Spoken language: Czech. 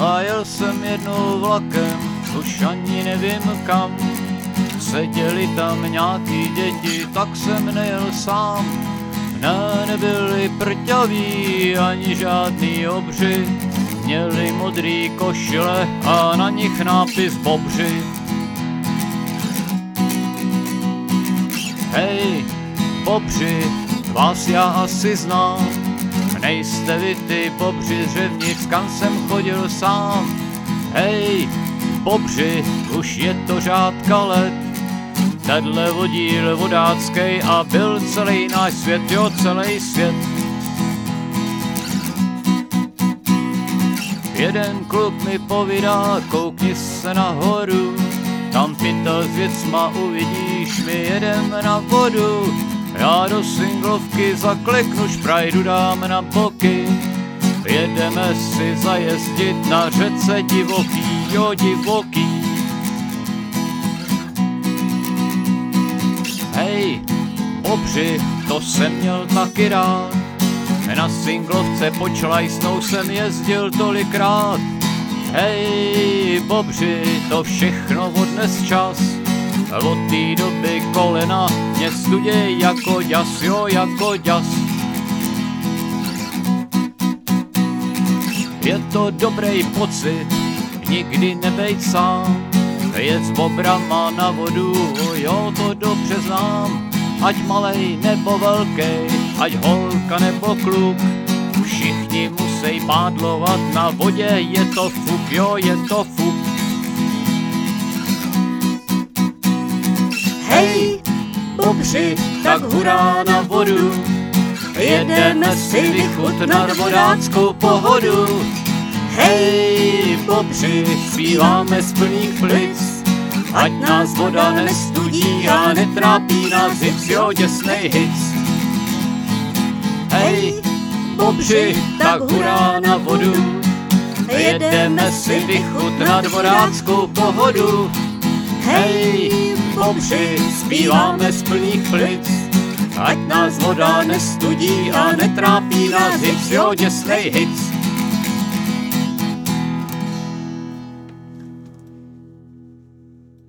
a jel jsem jednou vlakem, už ani nevím kam. Seděli tam nějaký děti, tak jsem nejel sám. Ne, nebyli prťaví, ani žádný obři, měli modrý košile a na nich nápis Bobři. Hej, Bobři, vás já asi znám, nejste vy ty Bobři z Řevnic, kam jsem chodil sám. Hej, Bobři, už je to řádka let, tenhle vodíl vodáckej a byl celý náš svět, jo, celý svět. Jeden kluk mi povídá, koukni se nahoru, tam pytel s věcma uvidíš, my jedeme na vodu. Já do singlovky zakleknu, šprajdu dáme na boky, jedeme si zajezdit na řece divoký, jo divoký. Hej, Bobři, to jsem měl taky rád, na singlovce počlajsnou jsem jezdil tolikrát. Hej, Bobři, to všechno odnes čas, od té doby kolena mě studěj jako ďas, jo, jako ďas. Je to dobrý pocit, nikdy nebejt sám, jet s bobrama na vodu, jo, to dobře znám. Ať malej nebo velkej, ať holka nebo kluk, všichni musí pádlovat na vodě, je to fuk, jo, je to fuk. Hej, Bobři, tak hurá na vodu, jedeme si vychutnat vodáckou pohodu. Hej, Bobři, zpíváme z plných plic, ať nás voda nestudí a netrápí nás hic, jo, děsnej hic. Hej, Bobři, tak hurá na vodu, jedeme si vychutnat vodáckou pohodu. Hej, Bobři, zpíváme z plných plic, ať nás voda nestudí a netrápí nás hic, jo, děsnej hic.